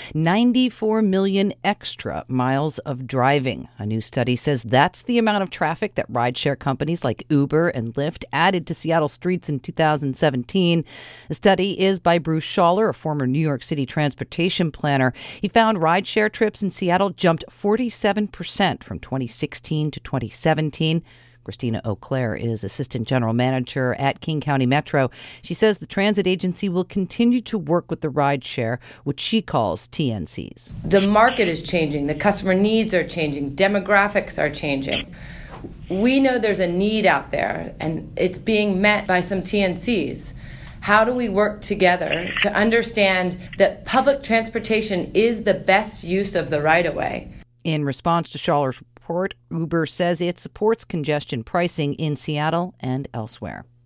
94 million extra miles of driving. A new study says that's the amount of traffic that rideshare companies like Uber and Lyft added to Seattle streets in 2017. The study is by Bruce Schaller, a former New York City transportation planner. He found rideshare trips in Seattle jumped 47% from 2016 to 2017. Christina Auclair is Assistant General Manager at King County Metro. She says the transit agency will continue to work with the rideshare, which she calls TNCs. The market is changing. The customer needs are changing. Demographics are changing. We know there's a need out there, and it's being met by some TNCs. How do we work together to understand that public transportation is the best use of the right-of-way? In response to Schaller's report, Uber says it supports congestion pricing in Seattle and elsewhere.